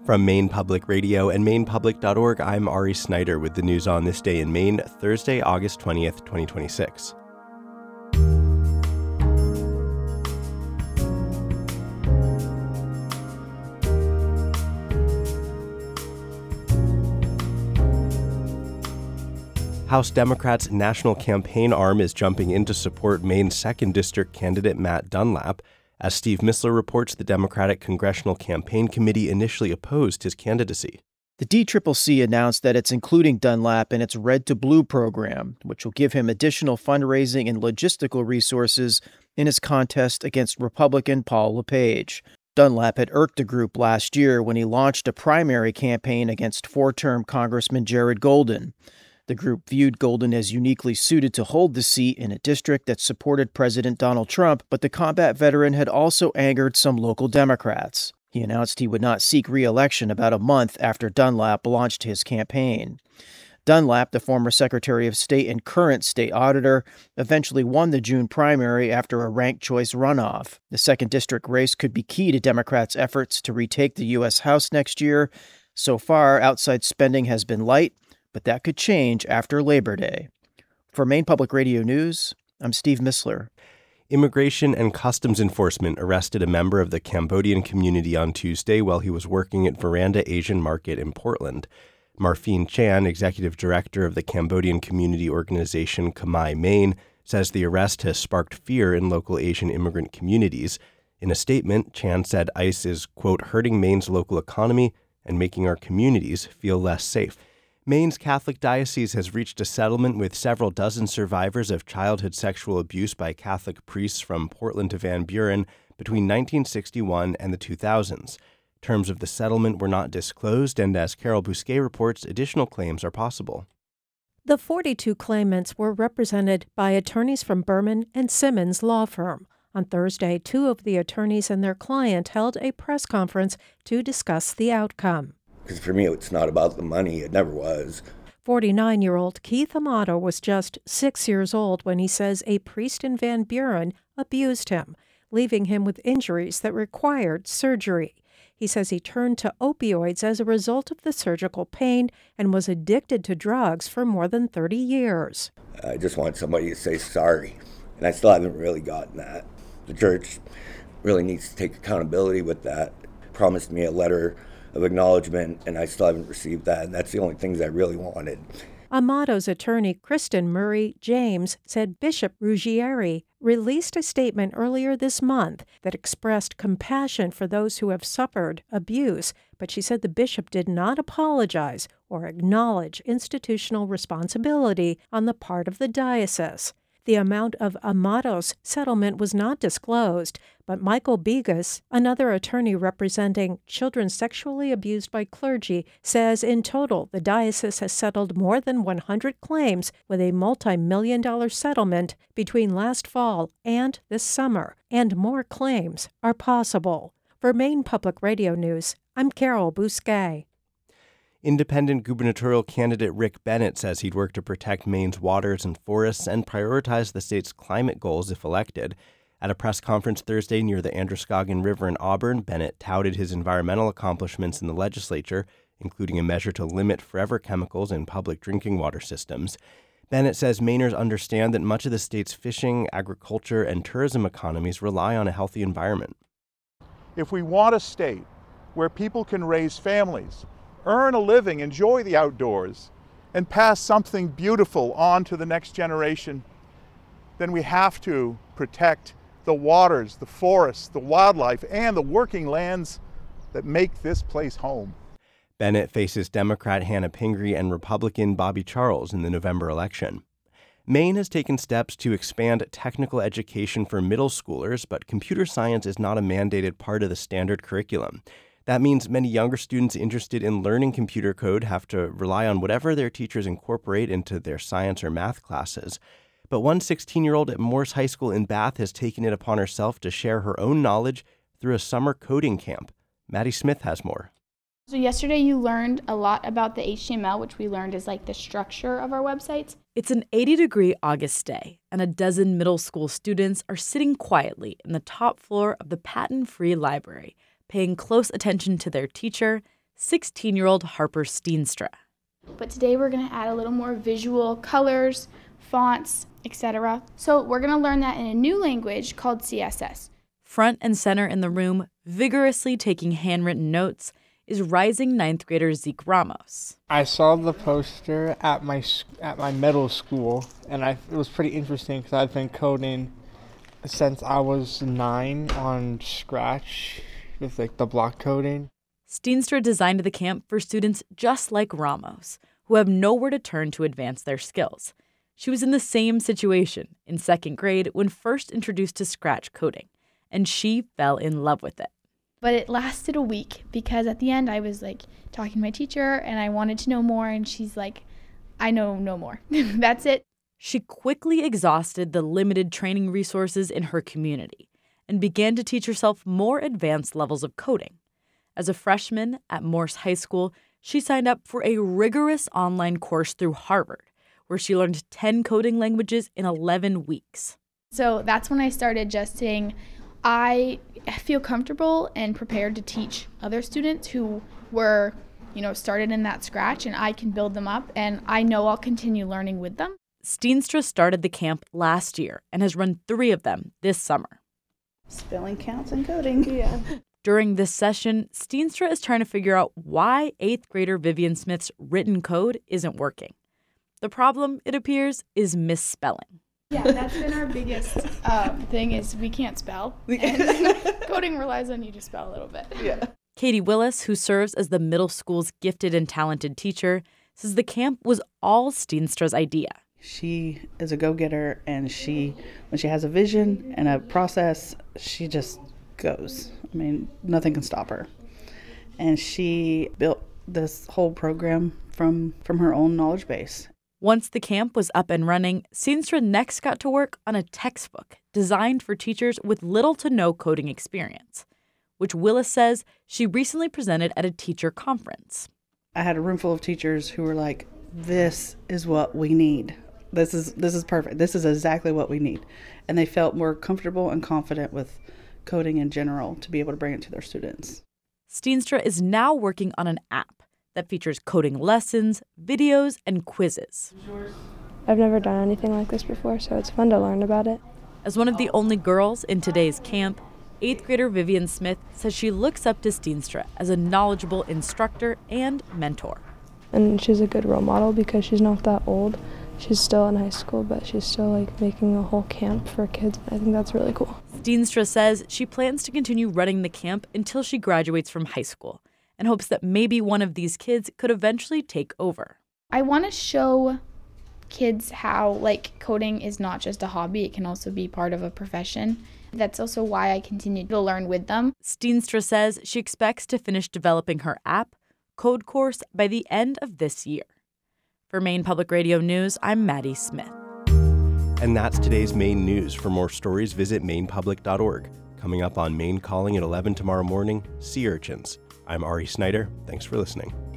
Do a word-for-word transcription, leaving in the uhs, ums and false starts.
From Maine Public Radio and maine public dot org, I'm Ari Snyder with the news on this day in Maine, Thursday, August twentieth, twenty twenty-six. House Democrats' national campaign arm is jumping in to support Maine's second District candidate Matt Dunlap. As Steve Missler reports, the Democratic Congressional Campaign Committee initially opposed his candidacy. The D C C C announced that it's including Dunlap in its Red to Blue program, which will give him additional fundraising and logistical resources in his contest against Republican Paul LePage. Dunlap had irked the group last year when he launched a primary campaign against four-term Congressman Jared Golden. The group viewed Golden as uniquely suited to hold the seat in a district that supported President Donald Trump, but the combat veteran had also angered some local Democrats. He announced he would not seek re-election about a month after Dunlap launched his campaign. Dunlap, the former Secretary of State and current state auditor, eventually won the June primary after a ranked choice runoff. The second district race could be key to Democrats' efforts to retake the U S House next year. So far, outside spending has been light, but that could change after Labor Day. For Maine Public Radio News, I'm Steve Missler. Immigration and Customs Enforcement arrested a member of the Cambodian community on Tuesday while he was working at Veranda Asian Market in Portland. Marfine Chan, executive director of the Cambodian community organization Khmer Maine, says the arrest has sparked fear in local Asian immigrant communities. In a statement, Chan said ICE is, quote, hurting Maine's local economy and making our communities feel less safe. Maine's Catholic Diocese has reached a settlement with several dozen survivors of childhood sexual abuse by Catholic priests from Portland to Van Buren between nineteen sixty-one and the two thousands. Terms of the settlement were not disclosed, and as Carol Bousquet reports, additional claims are possible. The forty-two claimants were represented by attorneys from Berman and Simmons law firm. On Thursday, two of the attorneys and their client held a press conference to discuss the outcome. Because for me, it's not about the money. It never was. forty-nine-year-old Keith Amato was just six years old when he says a priest in Van Buren abused him, leaving him with injuries that required surgery. He says he turned to opioids as a result of the surgical pain and was addicted to drugs for more than thirty years. I just want somebody to say sorry, and I still haven't really gotten that. The church really needs to take accountability with that. Promised me a letter of acknowledgement, and I still haven't received that, and that's the only things I really wanted. Amato's attorney, Kristen Murray James, said Bishop Ruggieri released a statement earlier this month that expressed compassion for those who have suffered abuse, but she said the bishop did not apologize or acknowledge institutional responsibility on the part of the diocese. The amount of Amato's settlement was not disclosed, but Michael Begas, another attorney representing children sexually abused by clergy, says in total the diocese has settled more than one hundred claims with a multi-million dollar settlement between last fall and this summer, and more claims are possible. For Maine Public Radio News, I'm Carol Bousquet. Independent gubernatorial candidate Rick Bennett says he'd work to protect Maine's waters and forests and prioritize the state's climate goals if elected. At a press conference Thursday near the Androscoggin River in Auburn, Bennett touted his environmental accomplishments in the legislature, including a measure to limit forever chemicals in public drinking water systems. Bennett says Mainers understand that much of the state's fishing, agriculture, and tourism economies rely on a healthy environment. If we want a state where people can raise families, earn a living, enjoy the outdoors, and pass something beautiful on to the next generation, then we have to protect the waters, the forests, the wildlife, and the working lands that make this place home. Bennett faces Democrat Hannah Pingree and Republican Bobby Charles in the November election. Maine has taken steps to expand technical education for middle schoolers, but computer science is not a mandated part of the standard curriculum. That means many younger students interested in learning computer code have to rely on whatever their teachers incorporate into their science or math classes. But one sixteen-year-old at Morse High School in Bath has taken it upon herself to share her own knowledge through a summer coding camp. Maddie Smith has more. So yesterday you learned a lot about the H T M L, which we learned is like the structure of our websites. It's an eighty-degree August day, and a dozen middle school students are sitting quietly in the top floor of the patent-free library, paying close attention to their teacher, sixteen-year-old Harper Steenstra. But today we're going to add a little more visual colors, fonts, et cetera. So we're going to learn that in a new language called C S S. Front and center in the room, vigorously taking handwritten notes, is rising ninth grader Zeke Ramos. I saw the poster at my at my middle school, and I, it was pretty interesting because I've been coding since I was nine on Scratch with like the block coding. Steenstra designed the camp for students just like Ramos, who have nowhere to turn to advance their skills. She was in the same situation in second grade when first introduced to Scratch coding, and she fell in love with it. But it lasted a week because at the end I was like talking to my teacher and I wanted to know more, and she's like, I know no more. That's it. She quickly exhausted the limited training resources in her community and began to teach herself more advanced levels of coding. As a freshman at Morse High School, she signed up for a rigorous online course through Harvard, where she learned ten coding languages in eleven weeks. So that's when I started just saying, I feel comfortable and prepared to teach other students who were, you know, started in that scratch, and I can build them up, and I know I'll continue learning with them. Steenstra started the camp last year and has run three of them this summer. Spelling counts and coding. Yeah. During this session, Steenstra is trying to figure out why eighth grader Vivian Smith's written code isn't working. The problem, it appears, is misspelling. Yeah, that's been our biggest um, thing is we can't spell. And coding relies on you to spell a little bit. Yeah. Katie Willis, who serves as the middle school's gifted and talented teacher, says the camp was all Steenstra's idea. She is a go-getter, and she, when she has a vision and a process, she just goes. I mean, nothing can stop her. And she built this whole program from, from her own knowledge base. Once the camp was up and running, Steenstra next got to work on a textbook designed for teachers with little to no coding experience, which Willis says she recently presented at a teacher conference. I had a room full of teachers who were like, this is what we need. This is this is perfect. This is exactly what we need. And they felt more comfortable and confident with coding in general to be able to bring it to their students. Steenstra is now working on an app that features coding lessons, videos, and quizzes. I've never done anything like this before, so it's fun to learn about it. As one of the only girls in today's camp, eighth grader Vivian Smith says she looks up to Steenstra as a knowledgeable instructor and mentor. And she's a good role model because she's not that old. She's still in high school, but she's still like making a whole camp for kids. I think that's really cool. Steenstra says she plans to continue running the camp until she graduates from high school and hopes that maybe one of these kids could eventually take over. I want to show kids how like coding is not just a hobby, it can also be part of a profession. That's also why I continue to learn with them. Steenstra says she expects to finish developing her app, Code Course, by the end of this year. For Maine Public Radio News, I'm Maddie Smith. And that's today's Maine News. For more stories, visit maine public dot org. Coming up on Maine Calling at eleven tomorrow morning, sea urchins. I'm Ari Snyder. Thanks for listening.